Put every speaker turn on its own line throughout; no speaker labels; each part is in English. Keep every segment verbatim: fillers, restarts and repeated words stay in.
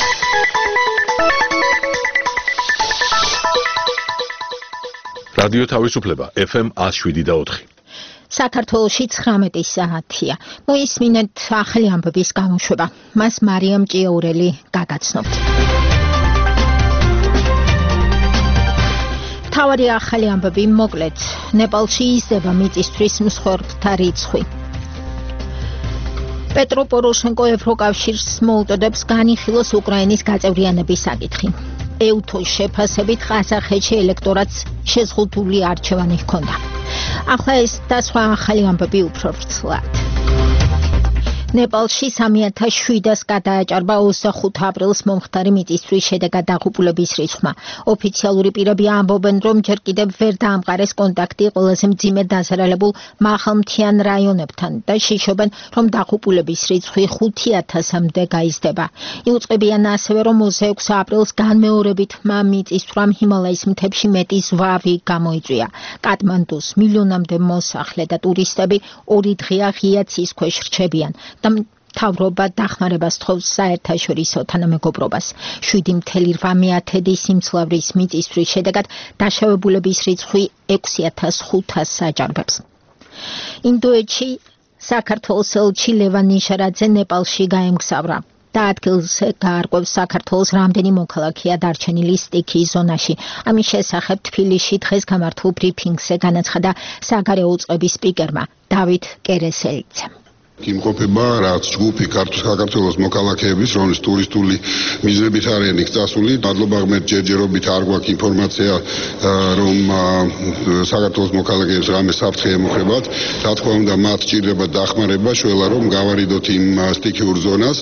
რადიო თავისუფლება ეფ ემ one oh seven და four.
საქართველოში ცხრამეტი საათია. მოისმინეთ ახალი ამბების გამოშვება. მას მარიამ ჭიაურელი გაგაცნობთ. თავარი ახალი ამბები მოკლედ. ნეპალში იზრდება მიწისთვის მსხვერპლთა რიცხვი. პეტრო პოროშენკო ევროკავშირს მოუწოდებს განიხილოს უკრაინის გაწევრიანების საკითხი. ეუთოს შეფასებით ყაზახეთში ელექტორატს შეზღუდული არჩევანი ჰქონდა. ახლა ეს და სხვა ახალი ამბები უფრო ვრცლად. ნეპალში სამი ათას შვიდას გადააჭარბა ოცდახუთ აპრილს მომხდარი მიწისძვრის შედეგად დაღუპულების რიცხვმა. ოფიციალური პირები ამბობენ, რომ ჯერ კიდევ ვერ დაამყარეს კონტაქტი ყველაზე მძიმედ დაზარალებულ მაღალმთიან რაიონებთან და შიშობენ, რომ დაღუპულების რიცხვი ხუთი ათასამდე გაიზრდება. იუწყებიან ასევე, რომ ოცდაექვსი აპრილს განმეორებით მიწისძვრამ ჰიმალაის მთებში მეტი ზვავი გამოიწვია. კატმანდუს მილიონამდე მოსახლე და ტურისტები ორი დღეა ღია ცის ქვეშ რჩებიან. და მთავრობა დახმარებას თხოვს საერთაშორისო თანამეგობრობას. შვიდი ათეული მეთოდი სიმძლავრის მიწისძვრის შედეგად დაშავებულების რიცხვი ექვსი ათას ხუთას აჭარბებს. ინდოეთში საქართველოს ელჩი ლევან ნიშარაძე ნეპალში გაემგზავრა. და ადგილზე გაარკვევს საქართველოს რამდენი მოქალაქეა დარჩენილი სტიქიის ზონაში. ამის შესახებ თბილისში დღეს გამართულ ბრიფინგზე განაცხადა საგარეო წყების სპიკერმა დავით კერესელიძემ.
იმყოფება რაც ჯგუფი საქართველოს მოქალაქეების, რომლის ტურისტული მიზნებით არიან იქ წასული. მადლობა ღმერთ ჯერჯერობით არ გვაქვს ინფორმაცია, რომ საქართველოს მოქალაქეებს რამე საფრთხე ემუქრებათ. რა თქმა უნდა, მათ სჭირდება დახმარება, შველა რომ გავარიდოთ იმ სტიქიურ ზონას.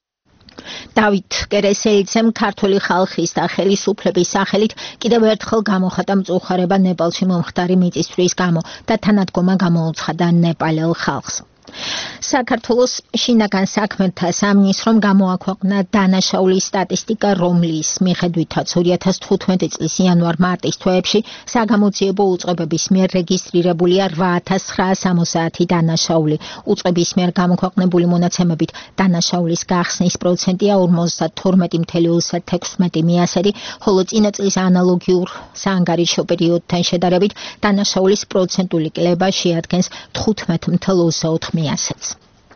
დავით კერესელიძემ ქართული ხალხის და ხელისუფლების სახელით კიდევ ერთხელ გამოხატა მწუხარება ნეპალში მომხდარი მიწისძვრის გამო და თანადგომა გამოუცხადა ნეპალელ ხალხს. საქართველოს შინაგან საქმეთა სამინისტრომ გამოაქვეყნა დანაშაულის სტატისტიკა, რომლის მიხედვითაც ორი ათას თხუთმეტი წლის იანვარ-მარტის თვეებში საგამოძიებო უწყებების მიერ რეგისტრირებულია რვა ათას ცხრაას სამოცდაათი დანაშაული. უწყების მიერ გამოქვეყნებული მონაცემებით დანაშაულის გახსნის პროცენტია ორმოცდათორმეტი ათეული ოცდაექვსი მიასერი, ხოლო წინა წლის ანალოგიურ საანგარიშო პერიოდთან შედარებით დანაშაულის პროცენტული კლება შეადგენს თხუთმეტი ათეული ოცდაოთხი მიასეთს.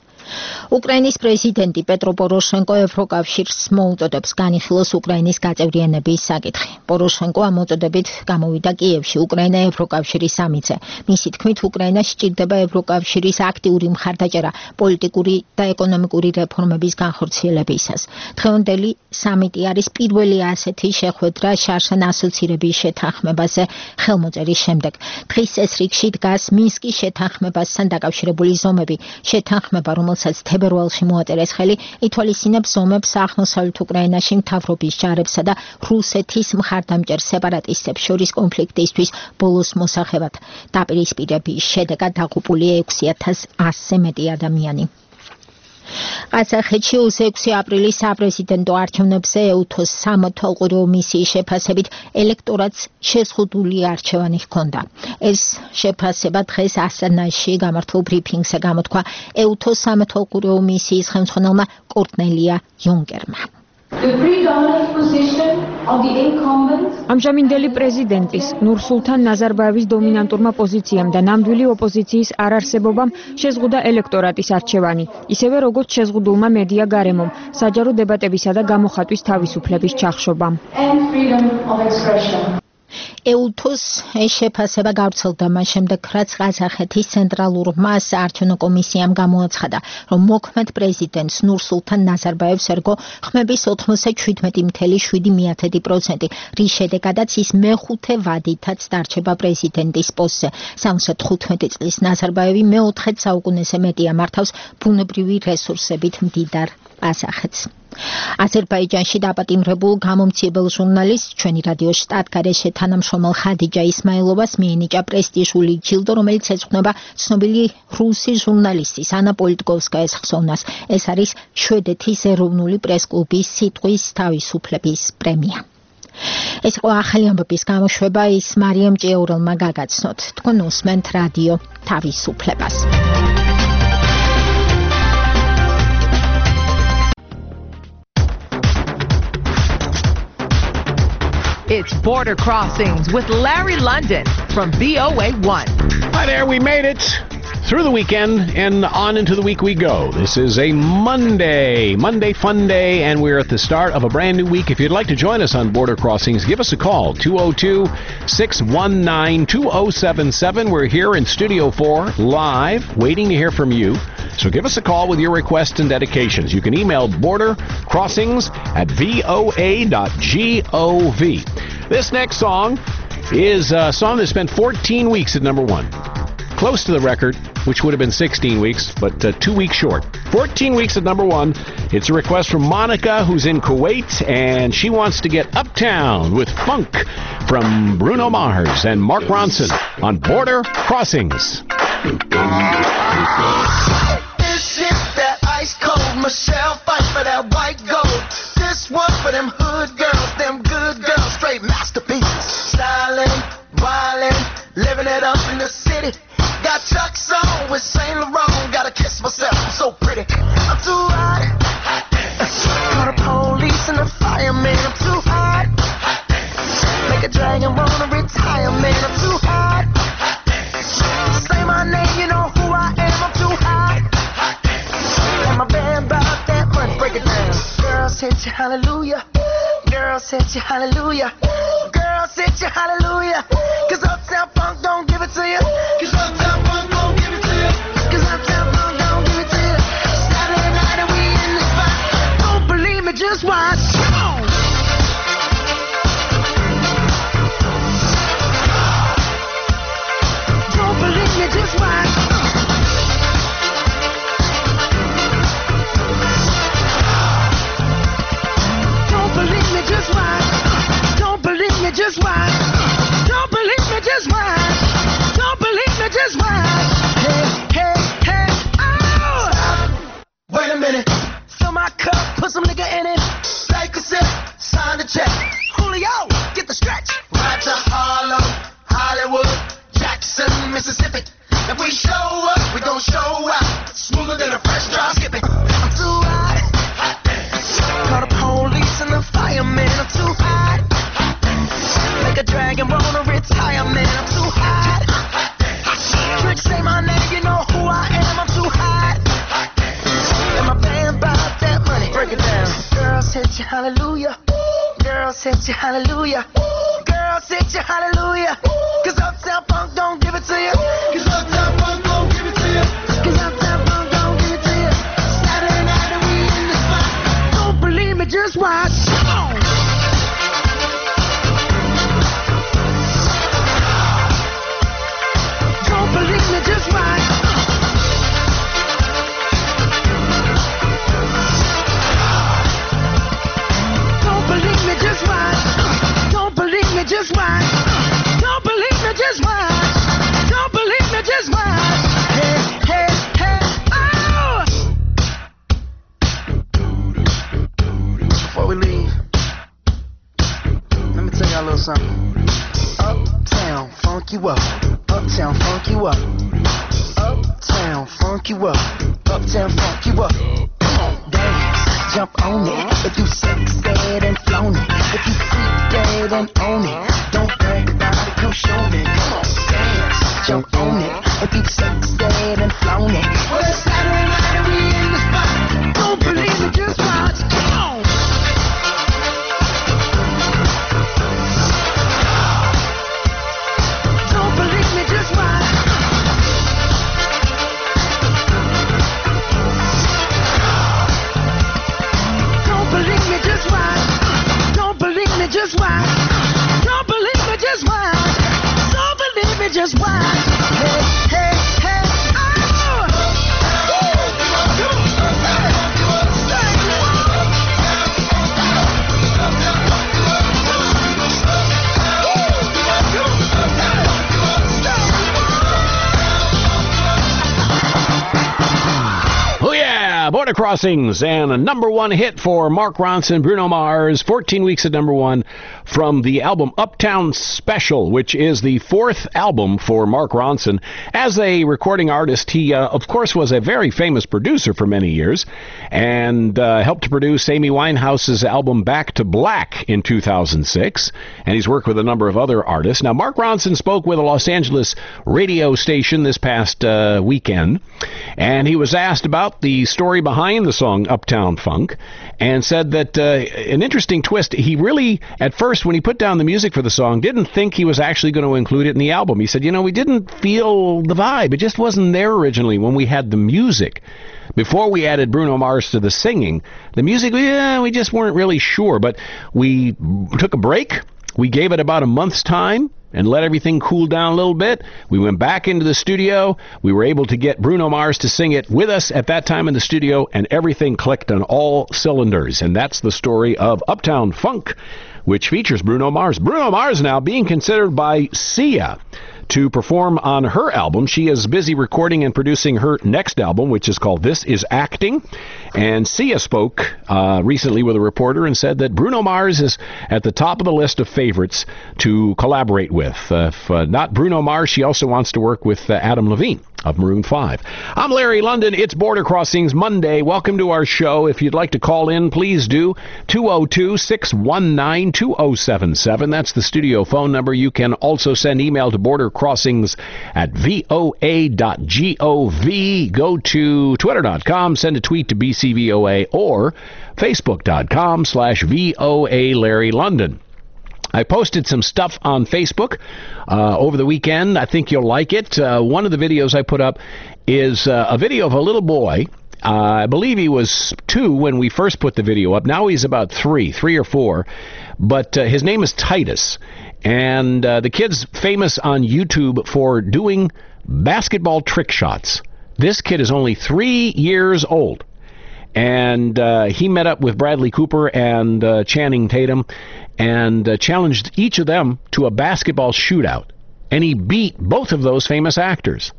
უკრაინის პრეზიდენტი პეტრო პოროშენკო ევროკავშირს მოუწოდებს განიხილოს უკრაინის გაწევრიანების საკითხი. პოროშენკო ამ მოწოდებით გამოვიდა კიევში უკრაინა ევროკავშირის სამიტზე. მისი თქმით, უკრაინას სჭირდება ევროკავშირის აქტიური მხარდაჭერა პოლიტიკური და ეკონომიკური რეფორმების განხორციელებისას. დღევანდელი სამიტი არის პირველი ასეთი შეხვედრა შარშან ასოცირების შეთანხმებაზე ხელმოწერის შემდეგ. დღის წესრიგში დგას მინსკის შეთანხმებასთან დაკავშირებული ზომები. შეთანხმება, რომელსაც თებერვალში მოაწერეს ხელი, ითვალისწინებს ზომებს აღმოსავლეთ უკრაინაში მთავრობის ჯარებსა და რუსეთის მხარდამჭერ სეპარატისტებს შორის კონფლიქტისთვის ბოლოს მოსახებად. დაპირისპირების შედეგად დაღუპულია ექვსი ათას ასზე მეტი ადამიანი. ყაზახეთში ოცდაექვსი აპრილის საპრეზიდენტო არჩევნებზე ეუთოს სამოთვალყურეო მისიის შეფასებით ელექტორატს შეზღუდული არჩევანი ჰქონდა. ეს შეფასება დღეს ასტანაში გამართულ ბრიფინგზე გამოთქვა ეუთოს სამოთვალყურეო მისიის ხელმძღვანელმა კორნელია იუნკერმა.
ამჟამინდელი პრეზიდენტის ნურსულთან ნაზარბაევის დომინანტურმა პოზიციამ და ნამდვილი ოპოზიციის არარსებობამ შეზღუდა ელექტორატის არჩევანი, ისევე როგორც შეზღუდულმა მედია გარემომ, საჯარო დებატებისა და გამოხატვის თავისუფლების ჩახშობამ.
ეუთოს ეს შეფასება გავრცელდა მას შემდეგ, რაც ყაზახეთის ცენტრალურმა საარჩევნო კომისიამ გამოაცხადა, რომ მოქმედ პრეზიდენტს ნურსულთან ნაზარბაევს ერგო ხმების ოთხმოცდაშვიდმეტი ათეული შვიდი პროცენტი, რის შედეგადაც ის მეხუთე ვადითაც დარჩება პრეზიდენტის პოსტზე. სამოცდათხუთმეტი წლის ნაზარბაევი მეოთხე საუკუნეზე მეტია მართავს ბუნებრივი რესურსებით მდიდარ ყაზახეთს. აზერბაიჯანში დაპატიმრებულ გამომცემელ ჟურნალისტ ჩვენი რადიო შტატგარეშე თანამშრომელ ხადიჯა ისმაილოვას მიენიჭა პრესტიჟული ჯილდო, რომელიც ეძღვნება ცნობილი რუსი ჟურნალისტის ანა პოლიტკოვსკაის ხსოვნას. ეს არის შვედეთის ეროვნული პრესკლუბის სიტყვის თავისუფლების პრემია. ეს იყო ახალი ამბების გამოშვება, ის მარიამ ჭიაურელმა გაგაცნოთ. თქვენ უსმენთ რადიო თავისუფლებას.
It's Border Crossings with Larry London from V O A one.
Hi there, we made it through the weekend and on into the week we go. This is a Monday, Monday Fun Day, and we're at the start of a brand new week. If you'd like to join us on Border Crossings, give us a call, two oh two, six one nine, two oh seven seven. We're here in Studio four, live, waiting to hear from you. So give us a call with your requests and dedications. You can email border crossings at v o a dot gov. This next song is a song that spent fourteen weeks at number one. Close to the record, which would have been sixteen weeks, but uh, two weeks short. fourteen weeks at number one. It's a request from Monica, who's in Kuwait, and she wants to get Uptown with Funk from Bruno Mars and Mark Ronson on Border Crossings.
This is that ice cold Michelle fight for that white gold. This one for them hood girls, them good girls, straight masterpieces. Styling, wildin', living it up in the city. Got Chuck's on with Saint Laurent. Gotta kiss myself, I'm so pretty. I'm too hot. Call the police and the fireman. I'm too hot. Make a dragon wanna retire, man. I'm too hot. Say my name, you know who I am. I'm too hot. And my band bought that money. Break it down. Girls hit you, hallelujah. Girls hit you, hallelujah. Girls hit you, hallelujah. Cause Uptown Funk don't give it to you. Cause Uptown Funk don't give it to you. Cause Uptown Funk don't give it to you. Saturday night and we in the spot. Don't believe me, just watch. Come on. Don't believe me, just watch. Don't believe me, just watch. Don't believe me, just watch. Don't believe me, just watch. Don't believe me, just watch. Hey, hey, hey, oh! Stop. Wait a minute. Fill my cup, put some nigga in it. Take a sip, sign the check. Julio, get the stretch. Right to Harlem, Hollywood, Jackson, Mississippi. If we show up, we gon' show out. Smoother than a fresh drop skipping. I'm too hot. Call the police and the fireman. I'm too hot. Make a dragon wanna retire, man. I'm too hot. Tricks say my name, you know who I am. I'm too hot. And my band bought that money. Break it down. Girls hit you, hallelujah. Girls hit you, hallelujah. Girls hit you, hallelujah. Cause Uptown Funk don't give it to you. Cause Uptown Funk don't give it to you. Cause Uptown Funk don't give it to you. Saturday night and we in the spot. Don't believe me, just watch. Come on. Don't believe me, just watch. Don't believe me, just watch. Don't believe me, just watch. Don't believe me, just watch. Don't believe me, just watch. Hey, hey, hey, oh! Before we leave, let me tell y'all a little something. Uptown, funk you up. Uptown, funk you up. Uptown, funk you up. Uptown, funk you up. Come on, dance, jump on it. If you sex dead and flown it. If you freak dead and own it. Don't brag about it, come show me. Come on, dance, jump on it. If you sex dead and flown it. Well, it's Saturday night and we in the spot. Don't believe it, just watch. Come on. Don't believe me, just watch. Don't believe me, just watch. Don't believe me, just watch. Don't believe me, just watch. Don't believe me, just watch. Hey, hey, hey, oh!
Border Crossings, and a number one hit for Mark Ronson, Bruno Mars, fourteen weeks at number one from the album Uptown Special, which is the fourth album for Mark Ronson. As a recording artist, he, uh, of course, was a very famous producer for many years, and uh, helped to produce Amy Winehouse's album Back to Black in two thousand six, and he's worked with a number of other artists. Now, Mark Ronson spoke with a Los Angeles radio station this past uh, weekend, and he was asked about the story behind the song Uptown Funk, and said that uh, an interesting twist, he really, at first, when he put down the music for the song, didn't think he was actually going to include it in the album. He said, you know, we didn't feel the vibe. It just wasn't there originally when we had the music. Before we added Bruno Mars to the singing, the music, yeah, we just weren't really sure. But we took a break. We gave it about a month's time and let everything cool down a little bit. We went back into the studio. We were able to get Bruno Mars to sing it with us at that time in the studio, and everything clicked on all cylinders. And that's the story of Uptown Funk, which features Bruno Mars. Bruno Mars now being considered by Sia to perform on her album. She is busy recording and producing her next album, which is called This Is Acting. And Sia spoke uh, recently with a reporter and said that Bruno Mars is at the top of the list of favorites to collaborate with. Uh, if uh, not Bruno Mars, she also wants to work with uh, Adam Levine of Maroon five. I'm Larry London. It's Border Crossings Monday. Welcome to our show. If you'd like to call in, please do. two oh two, six one nine, two oh seven seven. That's the studio phone number. You can also send email to bordercrossings at voa dot gov. Go to twitter dot com, send a tweet to B C V O A, or facebook dot com slash VOA Larry London. I posted some stuff on Facebook uh, over the weekend. I think you'll like it. Uh, one of the videos I put up is uh, a video of a little boy. Uh, I believe he was two when we first put the video up. Now he's about three, three or four. But uh, his name is Titus. And uh, the kid's famous on YouTube for doing basketball trick shots. This kid is only three years old. And uh, he met up with Bradley Cooper and uh, Channing Tatum and uh, challenged each of them to a basketball shootout. And he beat both of those famous actors.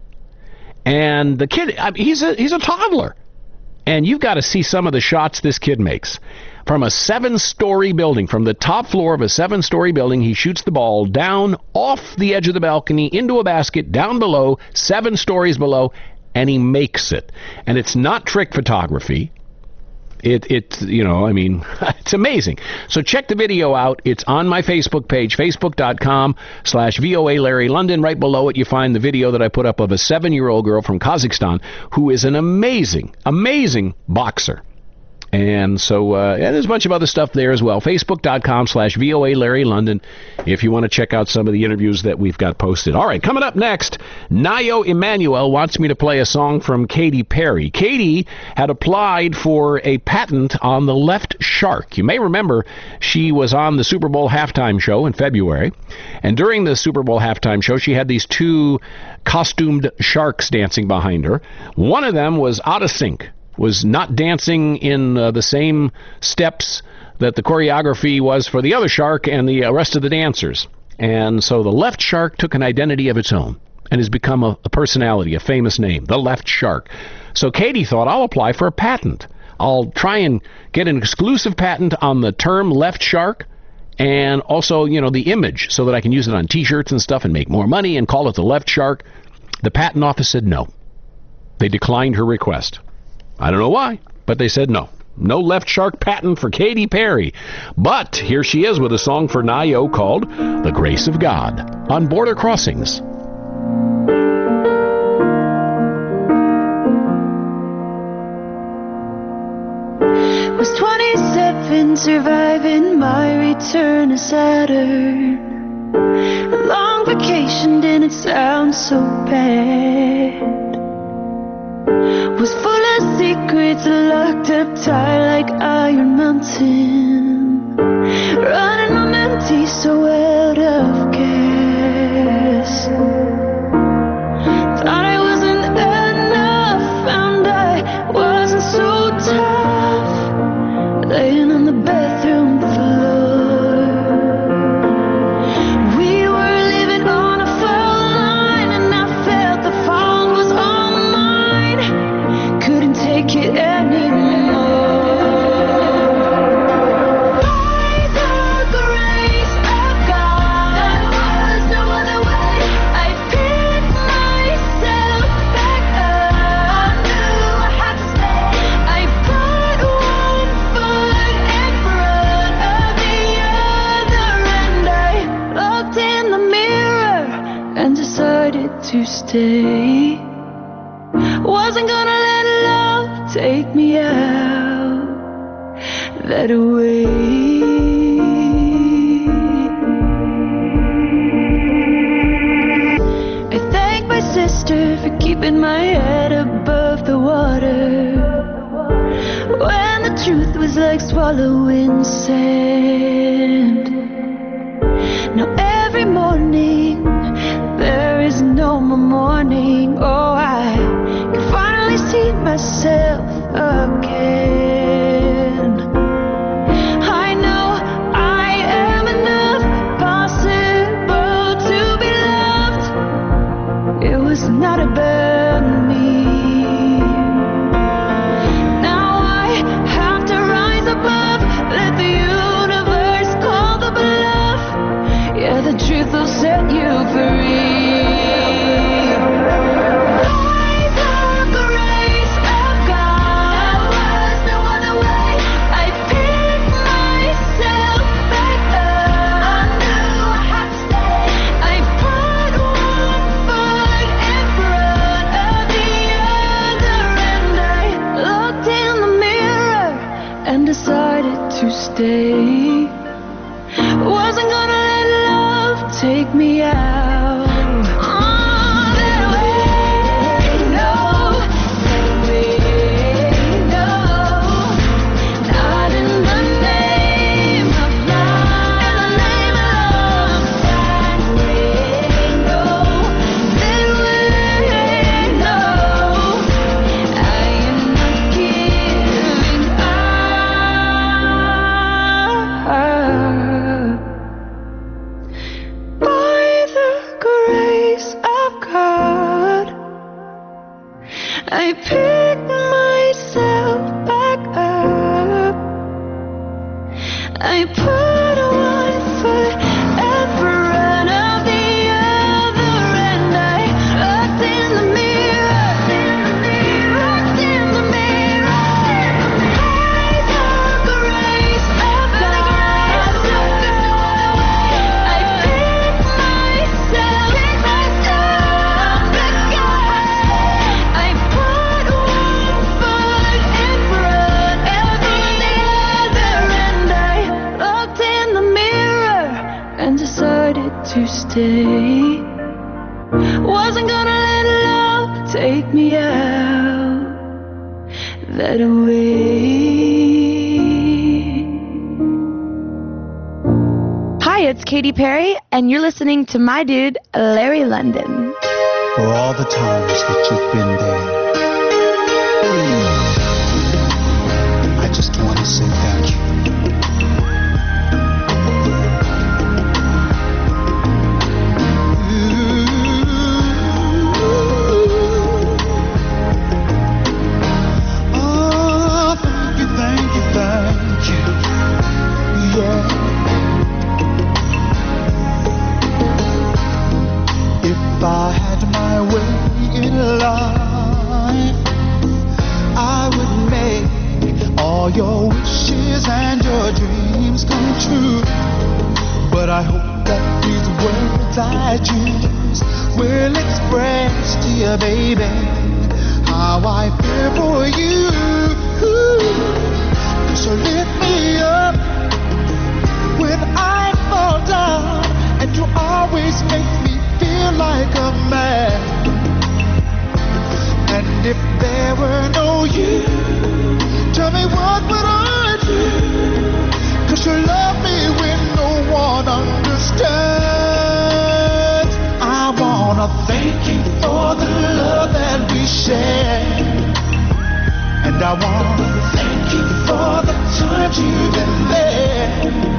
And the kid, I mean, he's a he's a toddler. And you've got to see some of the shots this kid makes. From a seven-story building, from the top floor of a seven-story building, he shoots the ball down off the edge of the balcony into a basket down below, seven stories below, and he makes it. And it's not trick photography. It, it, you know, I mean, it's amazing. So check the video out. It's on my Facebook page, facebook dot com slash VOA Larry London. Right below it, you find the video that I put up of a seven-year-old girl from Kazakhstan who is an amazing, amazing boxer. And so uh, and there's a bunch of other stuff there as well. facebook dot com slash VOA Larry London if you want to check out some of the interviews that we've got posted. All right, coming up next, Nayo Emanuel wants me to play a song from Katy Perry. Katy had applied for a patent on the left shark. You may remember she was on the Super Bowl halftime show in February. And during the Super Bowl halftime show, she had these two costumed sharks dancing behind her. One of them was out of sync. Was not dancing in uh, the same steps that the choreography was for the other shark and the uh, rest of the dancers. And so the left shark took an identity of its own and has become a, a personality, a famous name, the left shark. So Katy thought, I'll apply for a patent. I'll try and get an exclusive patent on the term left shark and also, you know, the image so that I can use it on T-shirts and stuff and make more money and call it the left shark. The patent office said no. They declined her request. I don't know why, but they said no. No left shark patent for Katy Perry. But here she is with a song for Nayo called The Grace of God on Border Crossings.
Was twenty-seven surviving my return to Saturn. A long vacation didn't sound so bad. Was full of secrets locked up tight like Iron Mountain. Running on empty, so out of gas. Thought I wasn't enough, found I wasn't so tough. Laying on the bathroom floor. We were living on a foul line, and I felt the fault was all mine. Couldn't take it anymore. stay. Wasn't gonna let love take me out that way. I thank my sister for keeping my head above the water when the truth was like swallowing sand. Now every morning there is no more morning. Oh, I can finally see myself again. I know I am enough, possible to be loved. It was not about me. Now I have to rise above, let the universe call the bluff. Yeah, the truth will set you free. Stay. Wasn't gonna let love take me out. Oh, that way, no, that way, no. Not in the name of love, in the name of love. That way, no, that way, no. I am not giving by the grace of God, I pick myself back up. I put one foot in front of the other, and I looked in the mirror, looked in the mirror. By the grace of God, I pick myself back up. I put one foot in front of the other, and I looked in the mirror and decided to stay. Wasn't gonna let love take me out that way. Hi, it's Katy Perry, and you're listening to my dude, Larry London.
For all the times that you've been there, I just want to say thank you. Oh, thank you, thank you, thank you. Yeah. If I had my way in life, I would make all your wishes and your dreams come true. But I hope that these words I choose will express to you, baby, how I feel for you. So lift me up when I fall down, and you always make me feel like a man. And if there were no you, tell me what would I do? 'Cause you love me when no one understands. I wanna thank you for the love that we share, and I wanna thank you for the times you've been there,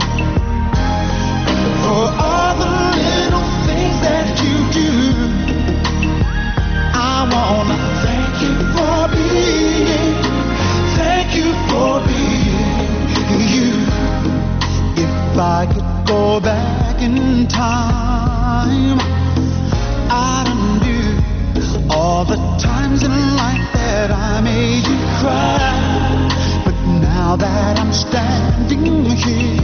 and for all the little things that you do. I wanna thank you for being, thank you for being you. If I could go back in time, I'd undo all the times in life that I made you cry. But now that I'm standing here,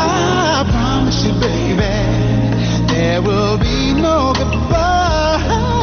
I promise you, baby, there will be no goodbye.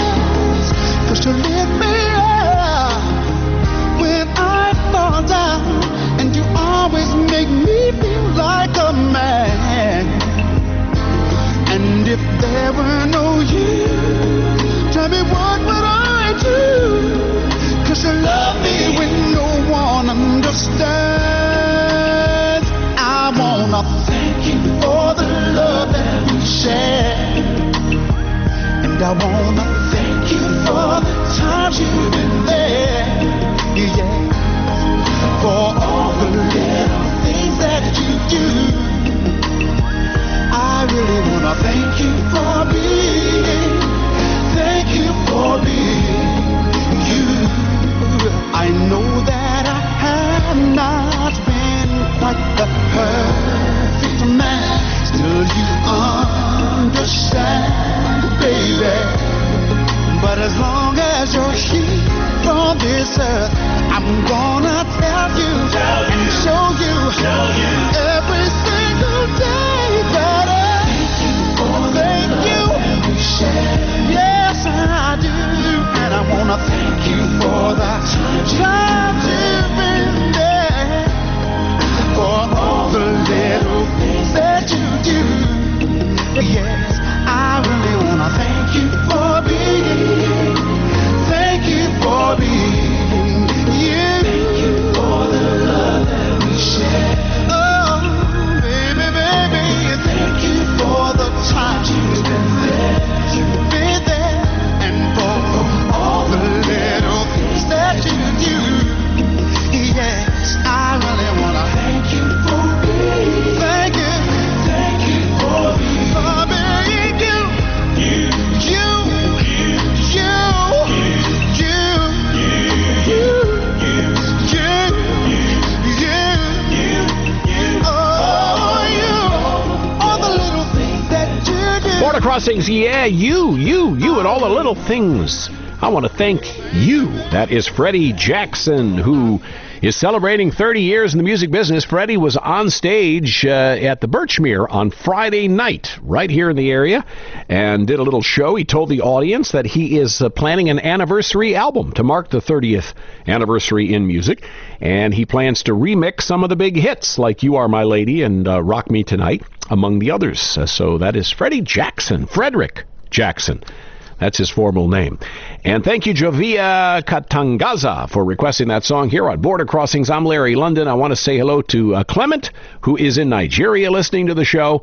Crossings, yeah, you, you, you, and all the little things. I want to thank you. That is Freddie Jackson, who is celebrating thirty years in the music business. Freddie was on stage uh, at the Birchmere on Friday night, right here in the area, and did a little show. He told the audience that he is uh, planning an anniversary album to mark the thirtieth anniversary in music, and he plans to remix some of the big hits like You Are My Lady and uh, Rock Me Tonight, among the others. Uh, so that is Freddie Jackson, Frederick Jackson. That's his formal name. And thank you, Jovia Katangaza, for requesting that song here on Border Crossings. I'm Larry London. I want to say hello to uh, Clement, who is in Nigeria listening to the show.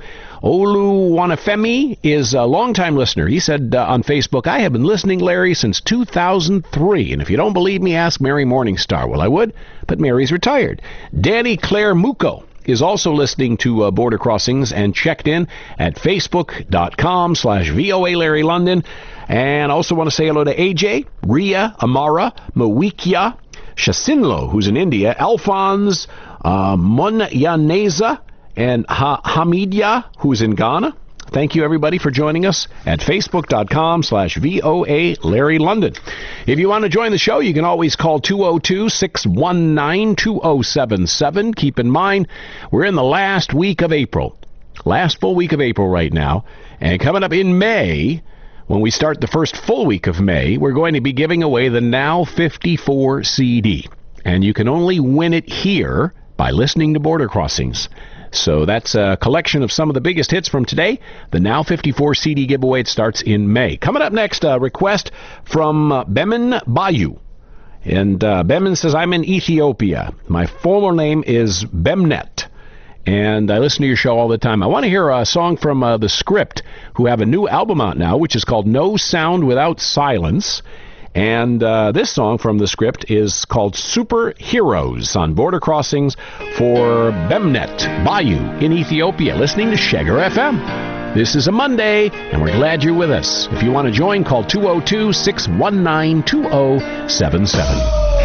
Oluwanifemi is a longtime listener. He said uh, on Facebook, I have been listening, Larry, since two thousand three. And if you don't believe me, ask Mary Morningstar. Well, I would, but Mary's retired. Danny Claire Muko is also listening to uh, Border Crossings and checked in at facebook.com slash VOA Larry London. And I also want to say hello to A J, Ria, Amara, Mawikia, Shasinlo, who's in India, Alphonse, uh, Munyaneza, and ha- Hamidia, who's in Ghana. Thank you, everybody, for joining us at facebook.com slash VOA Larry London. If you want to join the show, you can always call two oh two, six one nine, two oh seven seven. Keep in mind, we're in the last week of April. Last full week of April right now. And coming up in May, when we start the first full week of May, we're going to be giving away the Now fifty-four C D. And you can only win it here by listening to Border Crossings. So that's a collection of some of the biggest hits from today. The Now fifty-four C D giveaway, it starts in May. Coming up next, a request from uh, Bemin Bayu. And uh, Bemin says, I'm in Ethiopia. My formal name is Bemnet. And I listen to your show all the time. I want to hear a song from uh, The Script, who have a new album out now, which is called No Sound Without Silence. And uh, this song from The Script is called Superheroes on Border Crossings for Bemnet Bayou in Ethiopia, listening to Sheggar F M. This is a Monday, and we're glad you're with us. If you want to join, call two oh two, six one nine, two oh seven seven.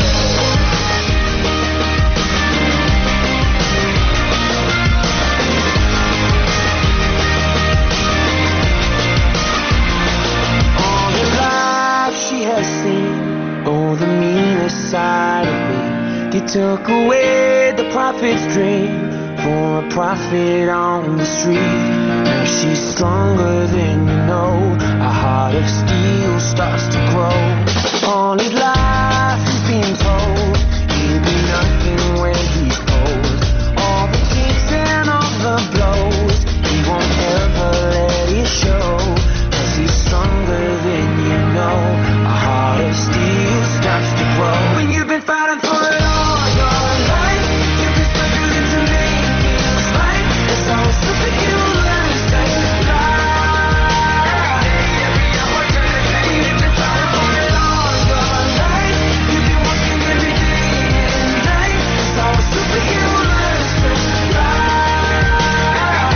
Side of me, they took away the prophet's dream for a prophet on the street. And she's stronger than you know. A heart of steel starts to grow. All his life he's being told he'll be nothing when he's posed. All the kicks and all the blows, he won't ever let it show. Cause he's stronger than you know. A heart of steel starts to grow. When you've been fighting for it all your life, you've been struggling to make things right. It's all superhuman strength to fly. When you've been fighting for it all your life, you've been working every day and night. It's all superhuman strength to fly.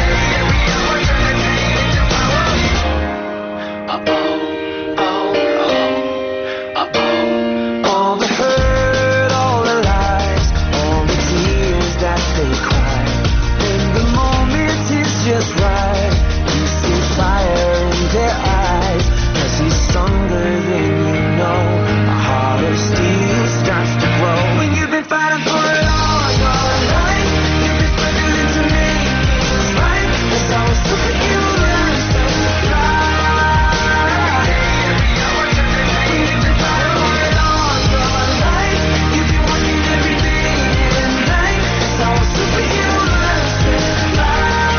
Uh-oh, oh, oh, uh-oh. All the hurt, all the lies, all the tears that they cry. When the moment is just right, you see fire in their eyes. Cause he's stronger than you know. A heart of steel starts to grow. When you've been fighting for it all your life, you've been struggling to make things right. It's all superhuman strength to fly. When you've been fighting for it all your life, you've been working every day and night. It's all superhuman strength to fly.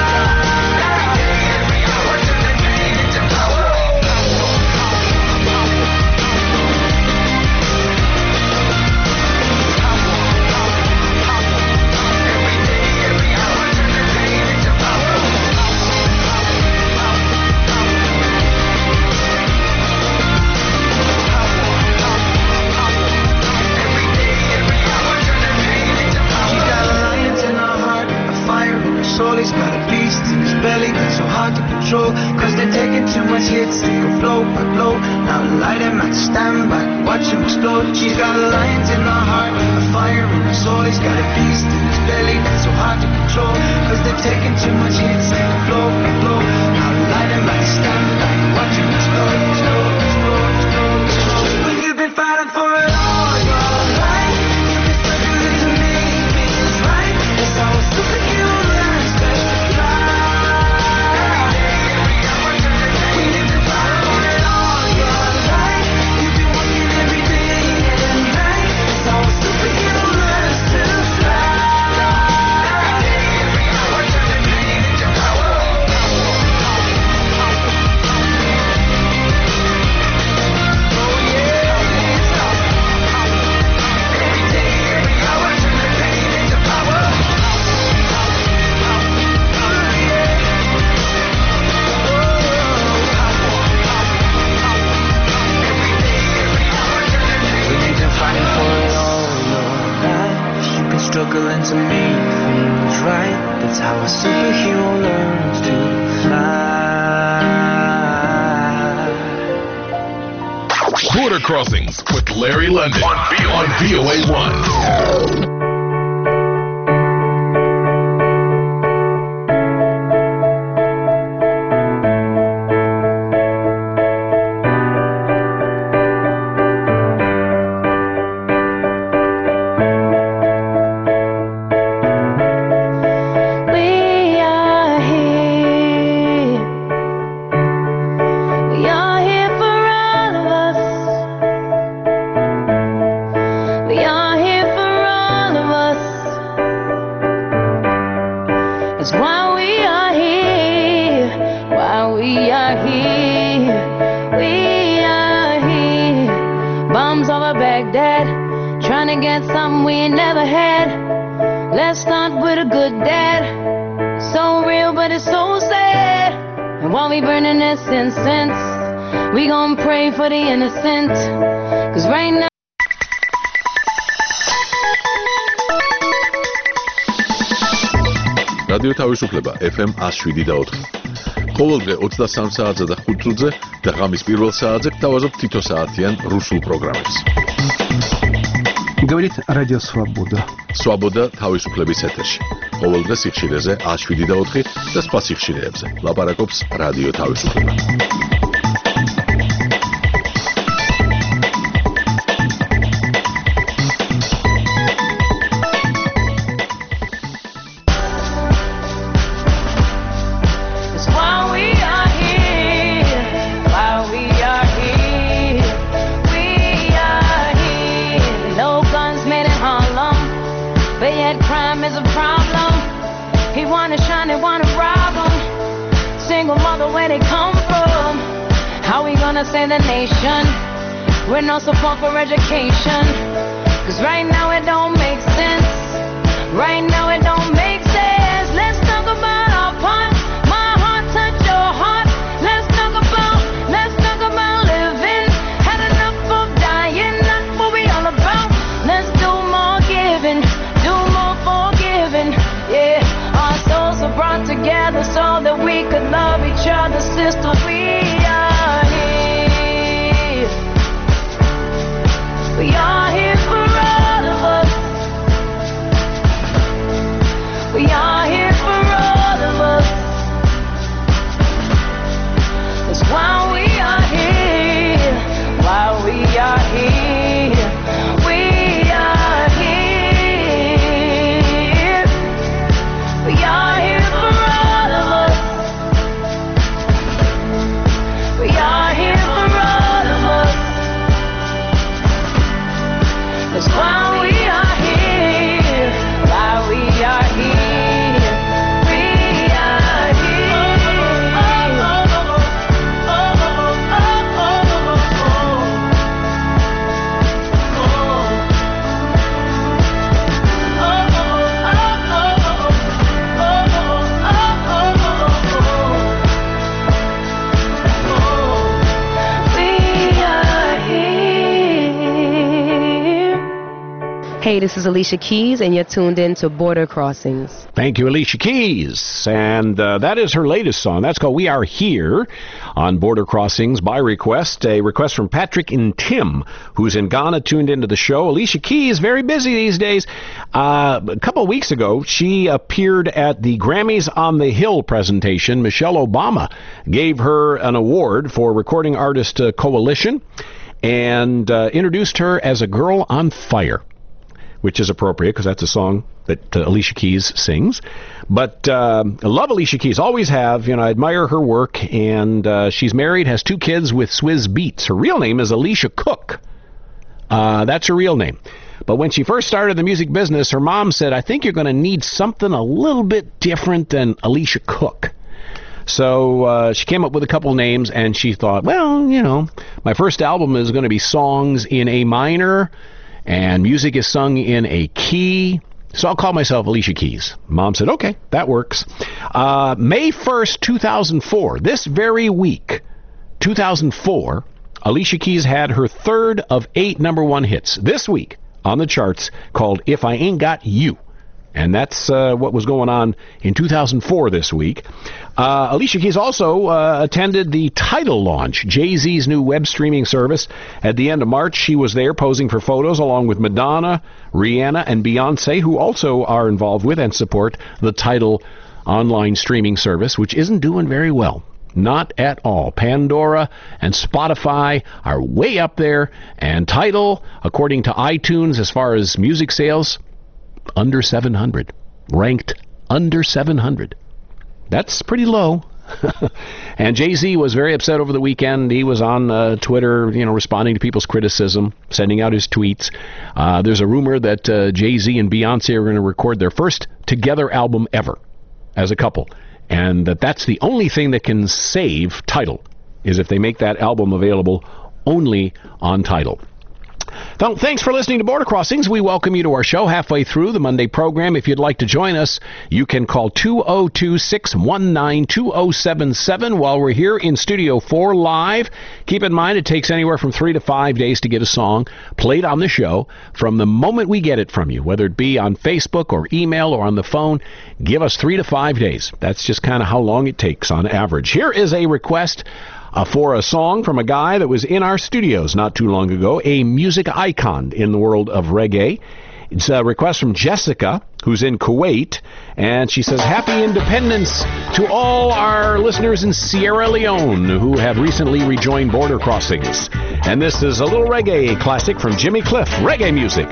She's got lions in her heart, a fire in her soul. He's got a beast in his belly that's so hard to control. Cause they're taking too much hits, they go blow by blow. Now light him at stand back, watch him explode. She's got lions in her heart, a fire in her soul. He's got a beast in his belly that's so hard to control. Cause they're taking too much hits, they go blow by blow. Now light him at stand back. make things right. That's how a superhero learns to fly.
Border Crossings with Larry London on V O A one.
We gon' pray for the innocent, cause right now
რადიო თავისუფლება ეფ ემ one oh seven და four. ყოველდღე ოცდასამ საათზე და ხუთ წუთზე და ღამის პირველ საათზე გთავაზობთ თითო საათიან რუსულ პროგრამებს.
Говорит Радио Свобода.
Свобода თავისუფლების ეთერში. ყოველდღე სიხშირეზე one oh seven და four და სხვა სიხშირეებზე. ლაპარაკობს რადიო თავისუფლება.
Say the nation with no support for education, cause right now it don't make sense. Right now it don't make sense. Let's talk about our part. My heart touch your heart. Let's talk about, let's talk about living. Had enough of dying, that's what we all about. Let's do more giving, do more forgiving. Yeah, our souls are brought together so that we could love each other, sister. We are here. We are here for all of us. We are here for all of us. That's why we are here. Why we are here. We are here. We are here for all of us. We are here for all of us. That's why we are here, why we are here, we are here. Oh, oh, oh, oh, oh,
Hey, this is Alicia Keys, and you're tuned in to Border Crossings.
Thank you, Alicia Keys. And uh, that is her latest song. That's called We Are Here on Border Crossings by request. A request from Patrick and Tim, who's in Ghana, tuned into the show. Alicia Keys, very busy these days. Uh, a couple of weeks ago, she appeared at the Grammys on the Hill presentation. Michelle Obama gave her an award for Recording Artist uh, Coalition and uh, introduced her as a girl on fire, which is appropriate because that's a song that uh, Alicia Keys sings. But uh, I love Alicia Keys, always have. You know, I admire her work, and uh, she's married, has two kids with Swizz Beatz. Her real name is Alicia Cook. Uh, that's her real name. But when she first started the music business, her mom said, I think you're going to need something a little bit different than Alicia Cook. So uh, she came up with a couple names, and she thought, well, you know, my first album is going to be songs in A minor, and music is sung in a key, so I'll call myself Alicia Keys. Mom said, okay, that works. Uh, May first, two thousand four, this very week, two thousand four, Alicia Keys had her third of eight number one hits this week on the charts, called If I Ain't Got You. And that's uh, what was going on in two thousand four this week. Uh, Alicia Keys also uh, attended the Tidal launch, Jay-Z's new web streaming service. At the end of March, she was there posing for photos along with Madonna, Rihanna, and Beyonce, who also are involved with and support the Tidal online streaming service, which isn't doing very well. Not at all. Pandora and Spotify are way up there, and Tidal, according to iTunes, as far as music sales, under seven hundred. Ranked under seven hundred. That's pretty low. And Jay-Z was very upset over the weekend. He was on uh, Twitter, you know, responding to people's criticism, sending out his tweets. Uh, there's a rumor that uh, Jay-Z and Beyonce are going to record their first together album ever as a couple. And that that's the only thing that can save Tidal, is if they make that album available only on Tidal. So, thanks for listening to Border Crossings. We welcome you to our show halfway through the Monday program. If you'd like to join us, you can call two oh two, six one nine, two oh seven seven while we're here in Studio four live. Keep in mind, it takes anywhere from three to five days to get a song played on the show from the moment we get it from you, whether it be on Facebook or email or on the phone. Give us three to five days. That's just kind of how long it takes on average. Here is a request Uh, for a song from a guy that was in our studios not too long ago, a music icon in the world of reggae. It's a request from Jessica, who's in Kuwait, and she says, Happy Independence to all our listeners in Sierra Leone who have recently rejoined Border Crossings. And this is a little reggae classic from Jimmy Cliff, reggae music.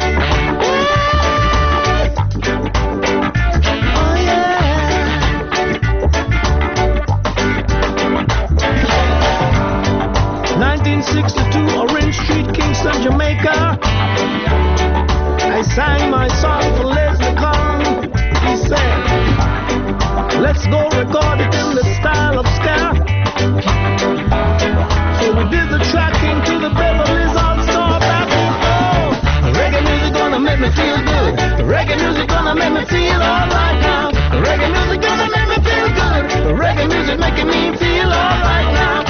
nineteen sixty-two, Orange Street, Kingston, Jamaica. I sang my song for Leslie Kong. He said, let's go record it in the style of ska. So we did the tracking to the Beverly's All-Star Backing. Oh, reggae music gonna make me feel good. Reggae music gonna make me feel alright now. Reggae music gonna make me feel good. Reggae music making me feel alright now.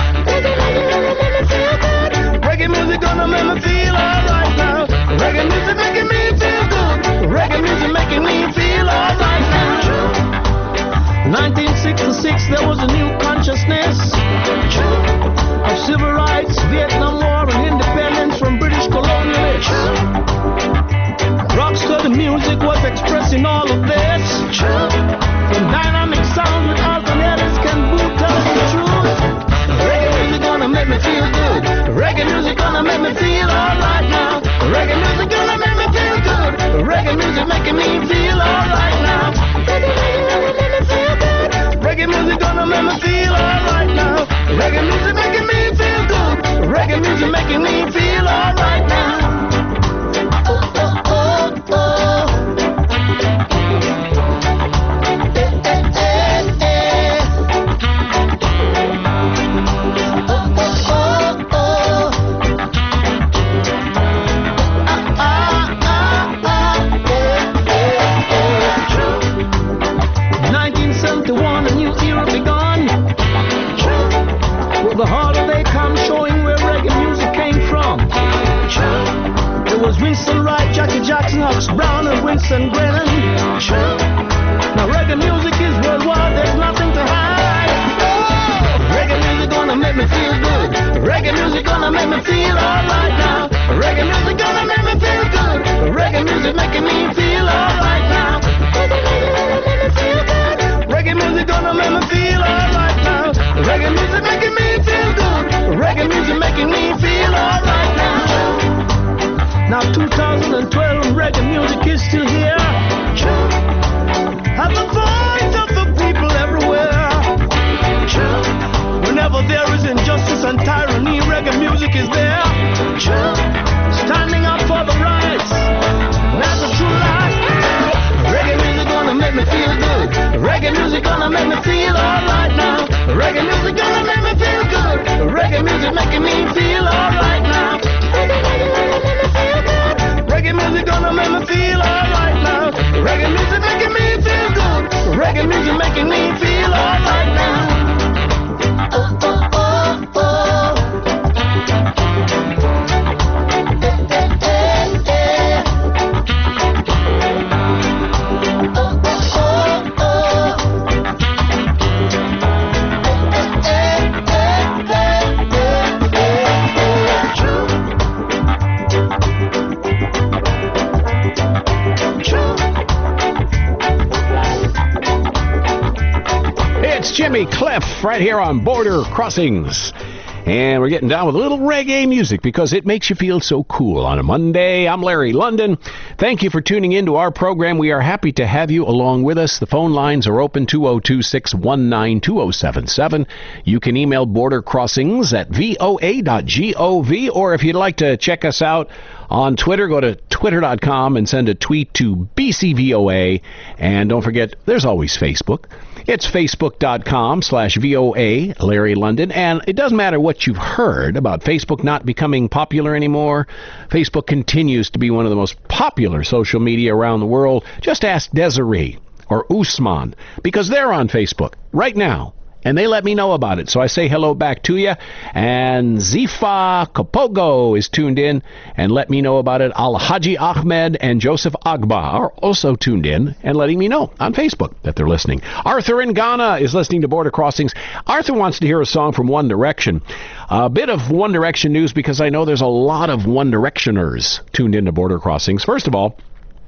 Reggae music gonna make me feel alright now. Reggae music making me feel good. Reggae music making me feel alright now. nineteen sixty-six, there was a new consciousness of civil rights, Vietnam War, and independence from British colonialists. Rocksteady music was expressing all of this. From dynamic sound with alternators can boot tell the truth. Reggae music gonna make me feel good. Reggae music gonna make me feel alright now. Reggae music gonna make me feel good. Reggae music making me feel alright now. Reggae music gonna make me feel alright now. Reggae music making me feel good. Reggae music making me feel alright now. Oh, oh, oh, oh. The holiday comes showing where reggae music came from. It was Winston Wright, Jackie Jackson, Hux Brown, and Winston Brennan. Now reggae music is worldwide, there's nothing to hide. Oh, reggae music gonna make me feel good. Reggae music gonna make me feel alright now. Reggae music gonna make me feel good. Reggae music making me feel alright now. Reggae music gonna make me feel alright now. Reggae music making me feel good. Reggae music making me feel alright now. Now two thousand twelve, reggae music is still here. Have the voice of the people everywhere. Whenever there is injustice and tyranny, reggae music is there. Standing up for the rights. That's the true life. Reggae music gonna make me feel good. Reggae music gonna make me feel alright now. Reggae music gonna make me feel good. Reggae music making me feel alright now. Reggae music gonna make me feel alright now. Reggae music making me feel good. Reggae music making me feel alright now. Oh, oh, oh, oh. Eh, eh, eh, eh.
Jimmy Cliff right here on Border Crossings. And we're getting down with a little reggae music because it makes you feel so cool on a Monday. I'm Larry London. Thank you for tuning in to our program. We are happy to have you along with us. The phone lines are open, two oh two, six one nine, two oh seven seven. You can email Border Crossings at v o a dot gov, or if you'd like to check us out on Twitter, go to twitter dot com and send a tweet to B C V O A. And don't forget, there's always Facebook. It's facebook dot com slash V O A, Larry London. And it doesn't matter what you've heard about Facebook not becoming popular anymore. Facebook continues to be one of the most popular social media around the world. Just ask Desiree or Usman, because they're on Facebook right now. And they let me know about it. So I say hello back to you. And Zifa Kapogo is tuned in and let me know about it. Al-Haji Ahmed and Joseph Agba are also tuned in and letting me know on Facebook that they're listening. Arthur in Ghana is listening to Border Crossings. Arthur wants to hear a song from One Direction. A bit of One Direction news because I know there's a lot of One Directioners tuned into Border Crossings. First of all,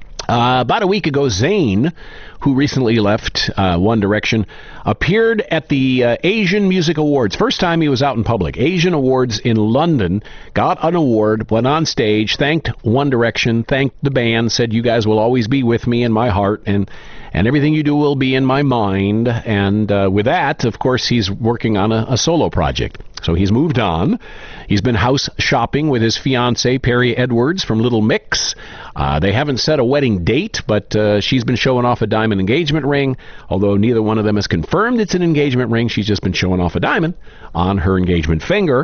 Uh, about a week ago, Zayn, who recently left uh, One Direction, appeared at the uh, Asian Music Awards. First time he was out in public. Asian Awards in London, got an award, went on stage, thanked One Direction, thanked the band, said, "You guys will always be with me in my heart, and and everything you do will be in my mind." And uh, with that, of course, he's working on a, a solo project. So he's moved on. He's been house shopping with his fiancée, Perry Edwards, from Little Mix. Uh, they haven't set a wedding date, but uh, she's been showing off a diamond engagement ring. Although neither one of them has confirmed it's an engagement ring, she's just been showing off a diamond on her engagement finger.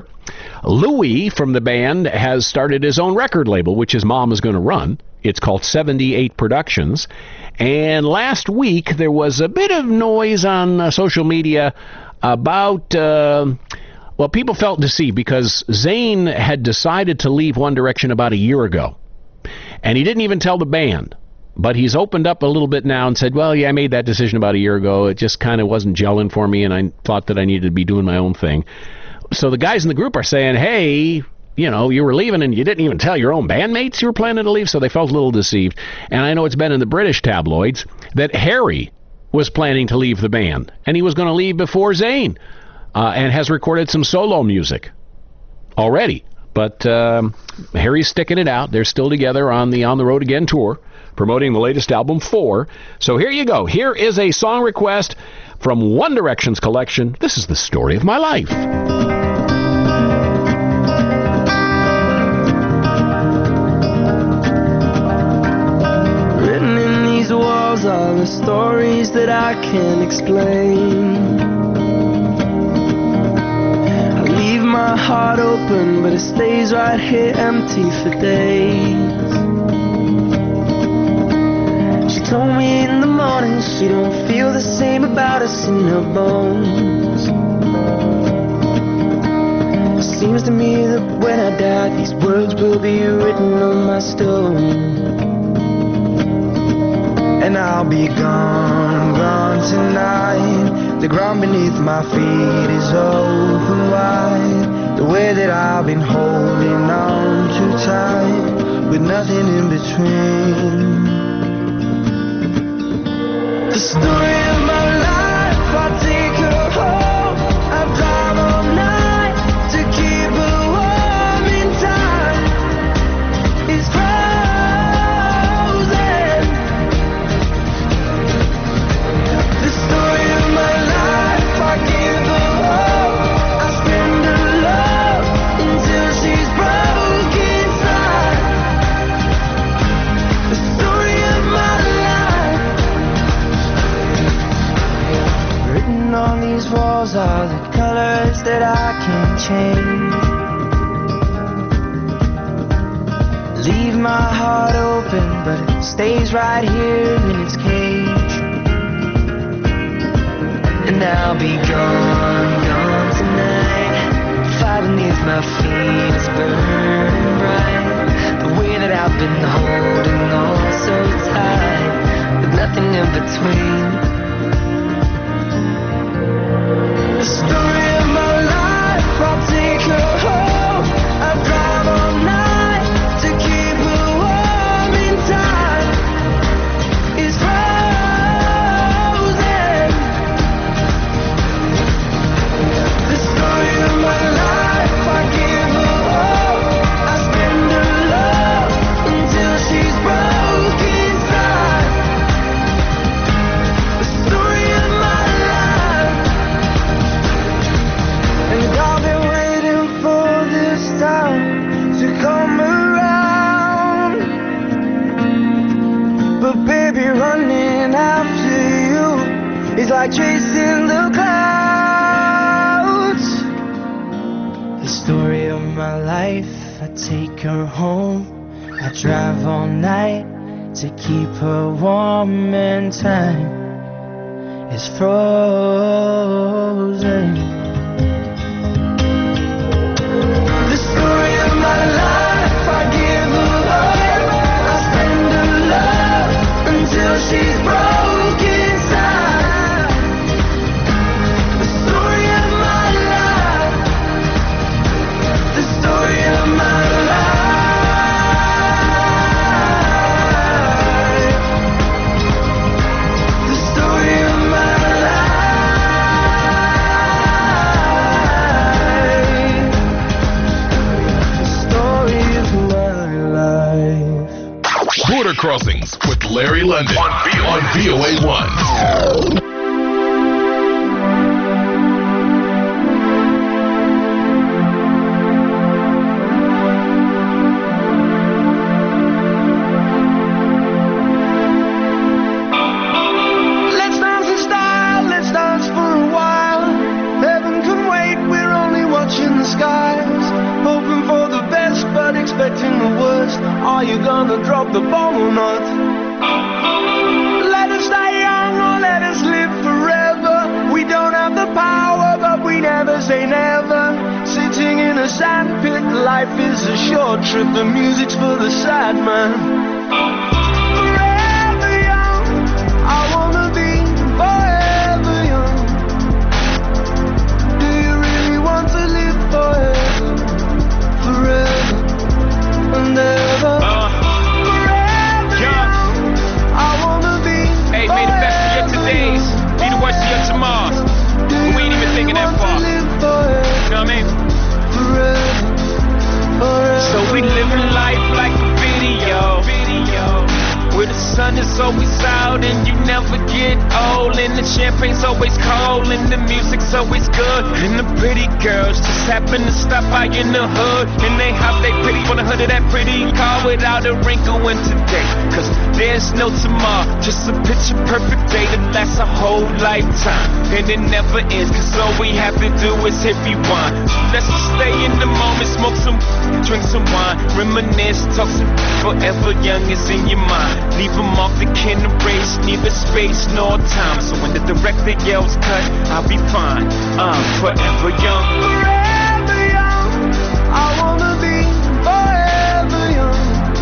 Louis from the band has started his own record label, which his mom is going to run. It's called seventy-eight Productions. And last week, there was a bit of noise on uh, social media about... Uh, Well, people felt deceived because Zayn had decided to leave One Direction about a year ago. And he didn't even tell the band. But he's opened up a little bit now and said, well, yeah, I made that decision about a year ago. It just kind of wasn't gelling for me, and I thought that I needed to be doing my own thing. So the guys in the group are saying, hey, you know, you were leaving and you didn't even tell your own bandmates you were planning to leave. So they felt a little deceived. And I know it's been in the British tabloids that Harry was planning to leave the band. And he was going to leave before Zayn. Uh, and has recorded some solo music already. But um, Harry's sticking it out. They're still together on the On the Road Again tour, promoting the latest album, Four. So here you go. Here is a song request from One Direction's collection. This is The Story of My Life.
Written in these walls are the stories that I can't explain. My heart open, but it stays right here empty for days. She told me in the morning she don't feel the same about us in her bones. It seems to me that when I die, these words will be written on my stone. And I'll be gone, gone tonight. The ground beneath my feet is open wide. The way that I've been holding on too tight, with nothing in between. The story of my life, I take her home. I drive all night to keep her warm in time. It's frozen. The story of my life, I give her hope. I spend her love until she's broke inside. The story of my life. Written on these walls are the colors that I can't change. Leave my heart open, but it stays right here in its cage. And I'll be gone, gone tonight. Fire beneath my feet is burning bright. The way that I've been holding on so tight, with nothing in between. The story of my life, I'll take her home. I drive all night to keep her warm in time. It's frozen. like chasing the clouds. The story of my life, I take her home, I drive all night to keep her warm, and time is frozen. The story of my life, I give her love, I spend her love until she's broken inside. The story of my life, the story of my life, the story of my life, the story of my life.
Border Crossings with Larry London on, v- on V O A one.
Let's dance in style, let's dance for a while. Heaven can wait, we're only watching the skies. Hoping for the best, but expecting the worst. Are you gonna drop the bomb or not? Let us die young or let us live forever. We don't have the power, but we never say never. Sitting in a sandpit, life is a short trip. The music's for the sad man. Forever young, I wanna be forever young. Do you really want to live forever? Forever and ever. Forever young, I wanna be
Hey, may the best of your todays be the worst of your tomorrows. But we ain't even thinking that far. You know what I mean? So we living life like a video. Where the sun is always out and you never get old, and the champagne's always cold and the music's always good, and the pretty girls just happen to stop by in the hood, and they hop they pretty on the hood of that pretty car without a wrinkle in today. Cause there's no tomorrow, just a picture perfect day that lasts a whole lifetime, and it never ends, cause all we have to do is hit rewind. Let's just stay in the moment, smoke some, drink some wine, reminisce, talk some forever young is in your mind. Leave them off, they can't erase neither space nor time. So when the director yells cut, I'll be fine. I'm forever young.
forever young, I wanna be forever young.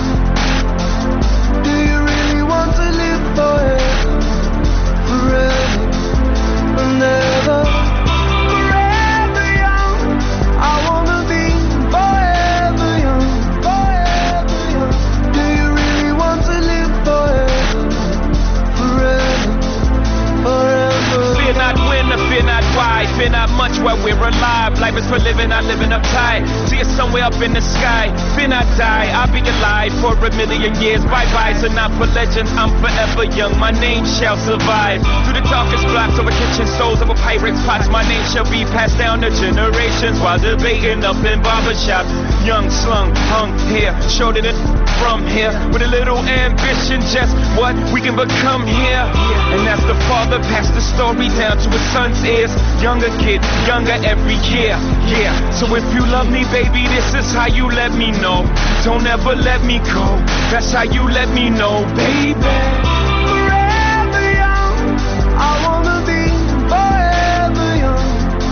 Do you really want to live forever? Forever and ever. Forever young, I wanna be forever young. Forever young. Do you really want to live forever? Forever, forever.
Fear not when, or fear not why, fear not much while we're alive. Life is for living, not living uptight. See it somewhere up in the sky. Fear not die, I'll be alive for a million years. Bye-byes are not for legends, I'm forever young. My name shall survive. Through the darkest blocks over kitchen stoves, over pirates' pots, my name shall be passed down to generations while debating up in barbershops. Young, slung, hung here, showed it from here with a little ambition, just what we can become here. And as the father passed the story down to his son's ears, younger kid, younger every year, yeah. So if you love me, baby, this is how you let me know. Don't ever let me go, that's how you let me know, baby.
Forever young, I wanna be forever young.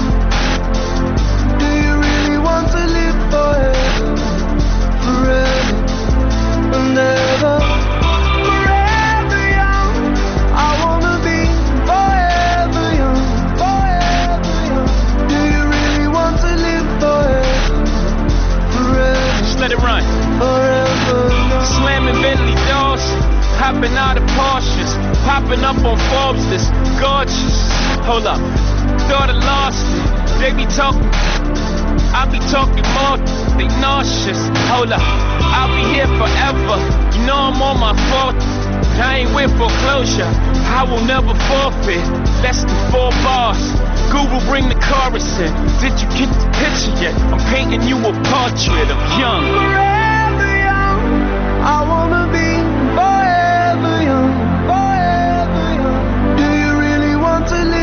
Do you really want to live forever? Forever and ever. Forever young, I wanna be forever young. Forever young. Do you really want to live forever? Forever.
Just let it run.
Forever young.
Slamming Bentley doors, hopping out of Porsches, popping up on Forbes, this gorgeous. Hold up, thought I lost it. They be talking, I be talking more. They nauseous. Hold up, I'll be here forever. You know I'm on my fourth, but I ain't with foreclosure. I will never forfeit. Less than four bars. Google, bring the chorus in. Did you get the picture yet? I'm painting you a portrait of young.
Forever young, I wanna be forever young. Forever young. Do you really want to live?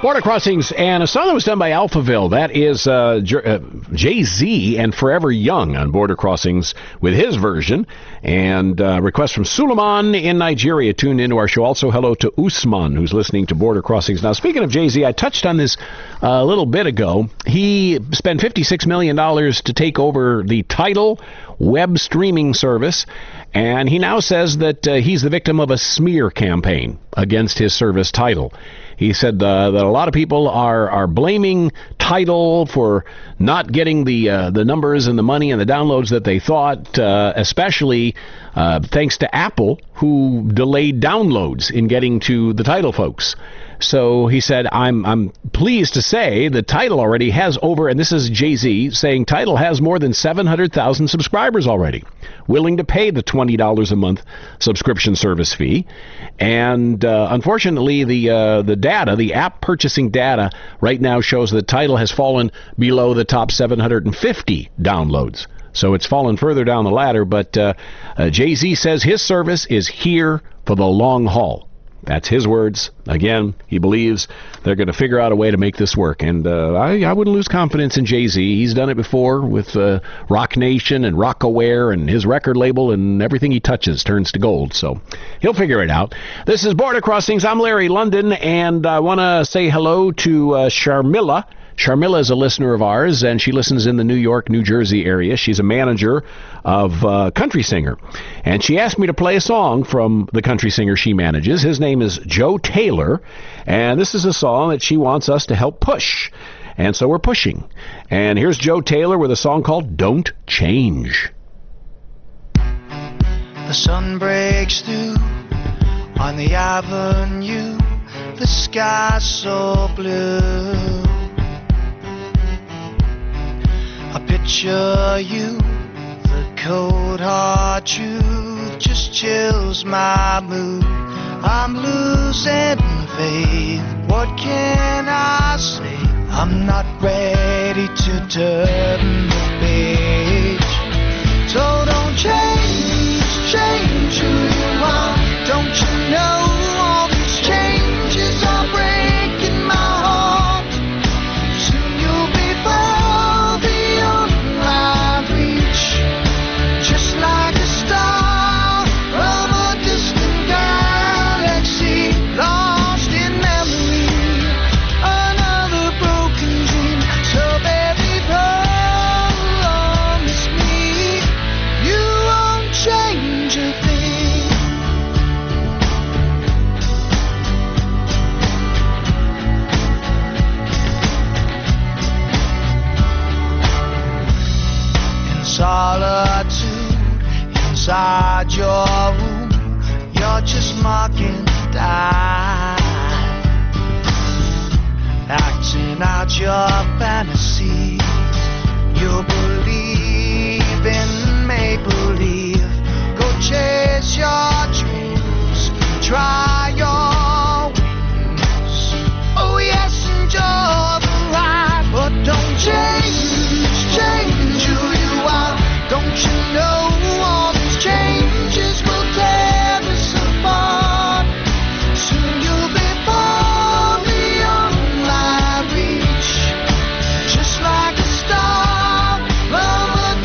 Border Crossings, and a song that was done by Alphaville. That is uh, J- uh, Jay-Z and Forever Young on Border Crossings with his version. And uh, request from Suleiman in Nigeria tuned into our show. Also, hello to Usman, who's listening to Border Crossings. Now, speaking of Jay-Z, I touched on this uh, a little bit ago. He spent fifty-six million dollars to take over the Tidal web streaming service, and he now says that uh, he's the victim of a smear campaign against his service, Tidal. He said uh, that a lot of people are, are blaming Tidal for not getting the uh, the numbers and the money and the downloads that they thought, uh, especially uh, thanks to Apple, who delayed downloads in getting to the Tidal folks. So he said, I'm I'm pleased to say that Tidal already has over, and this is Jay-Z saying Tidal has more than seven hundred thousand subscribers already, willing to pay the twenty dollars a month subscription service fee. And uh, unfortunately, the uh, the data, the app purchasing data right now shows that Tidal has fallen below the top seven hundred fifty downloads. So it's fallen further down the ladder, but uh, uh, Jay-Z says his service is here for the long haul. That's his words. Again, he believes they're going to figure out a way to make this work. And uh, I, I wouldn't lose confidence in Jay-Z. He's done it before with uh, Rock Nation and Rockaware and his record label, and everything he touches turns to gold. So he'll figure it out. This is Border Crossings. I'm Larry London, and I want to say hello to uh, Sharmila. Sharmila is a listener of ours, and she listens in the New York, New Jersey area. She's a manager of uh, Country Singer, and she asked me to play a song from the country singer she manages. His name is Joe Taylor, and this is a song that she wants us to help push, and so we're pushing. And here's Joe Taylor with a song called Don't Change.
The sun breaks through on the avenue, the sky's so blue. I picture you, the cold hard truth just chills my mood. I'm losing faith, what can I say? I'm not ready to turn the page. So don't change, change who you are. Don't you know all these changes are breaking my heart? Soon you'll be far beyond my reach, just like a star from a distant galaxy, lost in memory, another broken dream. So baby, promise me you won't change a thing. Solitude inside your room, you're just marking the die, acting out your fantasy. You believe in make-believe, go chase your dreams, try your wings. Oh yes, enjoy the ride, but don't change, change who you are. Don't you know all these changes will tear us apart? Soon you'll be far beyond my reach, just like a star from a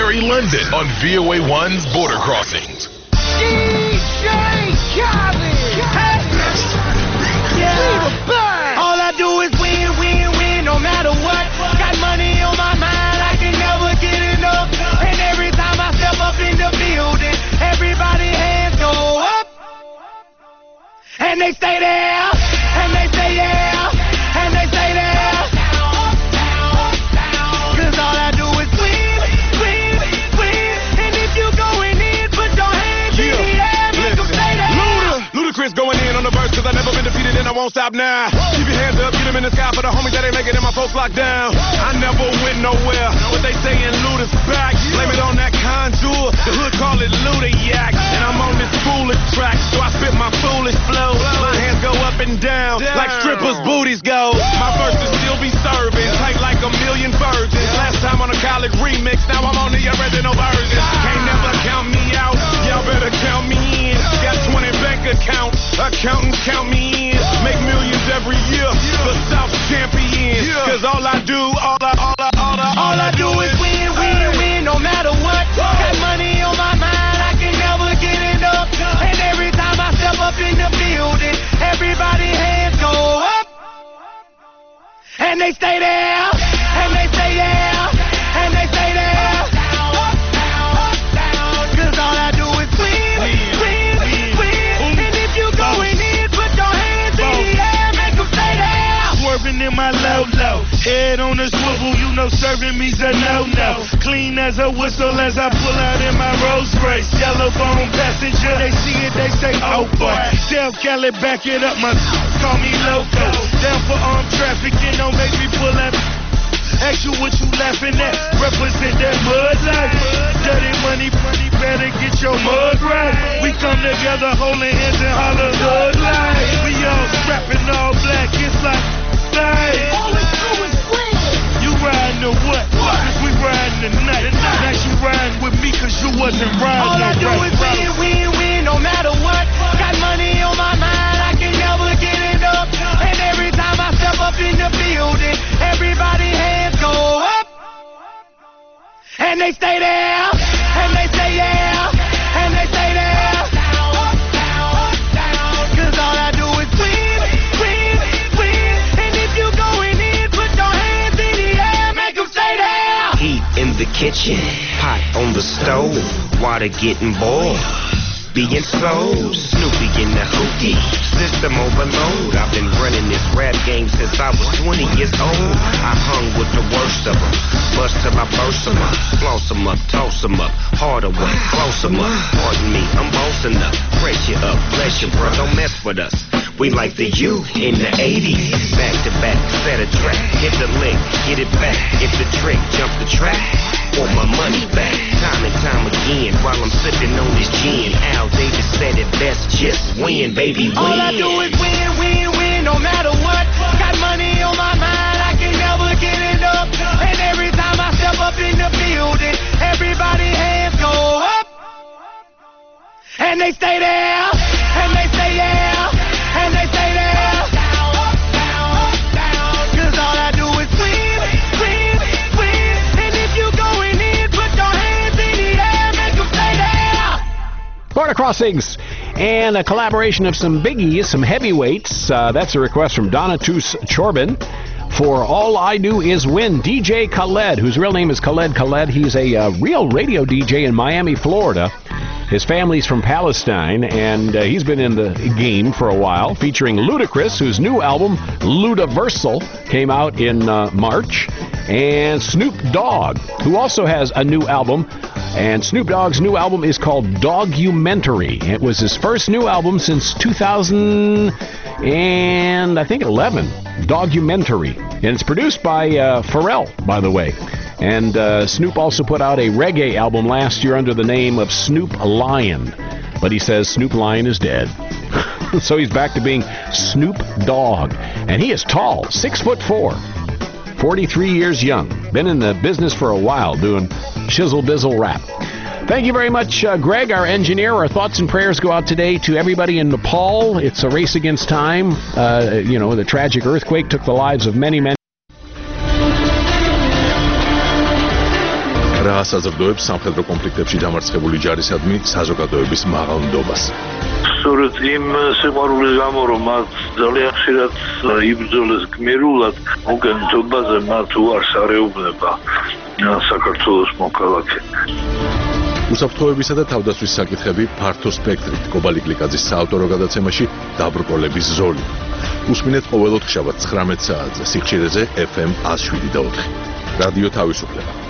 Larry London on V O A one's Border Crossings.
D J Khaled. Hey. Yeah. All I do is win, win, win, no matter what. Got money on my mind, I can never get enough. And every time I step up in the building, everybody hands go up. And they stay there, and they say yeah, and they say there. Cause all I do is win, win, win. And if you going in, put your hands in the air, make them say that.
Ludacris going in on the verse, cause I never been defeated and I won't stop now. Keep your hands up, get them in the sky for the homies that ain't making it, my folks locked down. I never went nowhere, but they saying Luda's back. Blame it on that contour, the hood call it Luda-yak. And I'm on this foolish track, so I spit my foolish flow. My hands go up and down, like strippers' booties go. My verses still be serving, tight like a million virgins. Last time on a college remix, now I'm on the original version. Can't never count me out, y'all better count me in. Got twenty bank accounts, accountants count me in. Make millions every year for South champions. Cause all I do, all I, all I, all I,
all I do is win, win, win, no matter what. Got money on my mind, I can never get enough. And every time I step up in the building, everybody hands go up. And they stay there, and they say yeah, and they say there. Cause all I do is win, win, win. And if you going in, put your hands in the air, make them stay there.
Swerving in my low low, head on the swivel, you know serving me's a no-no. Clean as a whistle as I pull out in my Rolls Royce. Yellow bone passenger, they see it, they say, oh boy. Tell Cali, back it up, my call me loco. Down for armed trafficking, don't make me pull that. Ask you what you laughing at, represent that mud life. Dirty money, money, better get your mud right. We come together holding hands and holler hood life. We all strapping all black, it's like life. All we do is win. You riding or what? Cause we riding tonight. Now you riding with me cause you wasn't riding.
All I do is win, win, win, no matter what. Got money on my mind, I can never get it up. And every time I step up in the building, everybody hands go up. And they stay there, and they say yeah, and they say there. Cause all I do is win, win, win. And if you going in, put your hands in the air, make them stay there.
Heat in the kitchen, pot on the stove, water getting boiled. Being slow, Snoopy in the hootie, system overload. I've been running this rap game since I was twenty years old. I hung with the worst of them, bust till I burst them up, floss them up, toss them up, harder way, close them up. Pardon me, I'm bossing up, pressure up, bless you, bro, don't mess with us. We like the U in the eighties, back to back, set a track, hit the lick, get it back, hit the trick, jump the track. Want my money back, time and time again, while I'm sipping on this gin. Al Davis said it best, just win, baby, win.
All I do is win, win, win, no matter what. Got money on my mind, I can never get it up. And every time I step up in the building, everybody hands go up. And they stay there, and they say yeah, and they say there. Cause all I do is win, win, win. And if you going in, put your hands in the air, make them stay there.
Border Crossings and a collaboration of some biggies, some heavyweights. Uh, that's a request from Donatus Chorbin for All I Do Is Win. D J Khaled, whose real name is Khaled Khaled. He's a uh, real radio D J in Miami, Florida. His family's from Palestine, and uh, he's been in the game for a while, featuring Ludacris, whose new album, Ludaversal, came out in uh, March, and Snoop Dogg, who also has a new album. And Snoop Dogg's new album is called Dogumentary. It was his first new album since two thousand and I think eleven. Dogumentary. And it's produced by uh, Pharrell, by the way. And uh, Snoop also put out a reggae album last year under the name of Snoop Lion. But he says Snoop Lion is dead. So he's back to being Snoop Dogg. And he is tall, six foot four, forty-three years young. Been in the business for a while doing shizzle bizzle rap. Thank you very much, uh, Greg, our engineer. Our thoughts and prayers go out today to everybody in Nepal. It's a race against time. Uh, you know, the tragic earthquake took the lives of many, many.
ასაზრდოებს სამხედრო კონფლიქტებში დამარცხებული ჯარისადმი საზოგადოების მაღალ ნდობას.
სწორედ იმ სიყვარულის გამო, რომ მათ ძალიან ხშირად იბრძოლეს გმირულად, უკანასკნელზე მათ უარს არეუბნება საქართველოს მოქალაქე.
უსაფრთხოებისა და თავდაცვის საკითხები ფართო სპექტრით კობალი გლიკაძის საავტორო გადაცემაში დაბრკოლების ზოლი. უსმინეთ ყოველ ოთხშაბათს ცხრამეტ საათზე სიხშირეზე ეფ ემ one oh seven point four. რადიო თავისუფლება.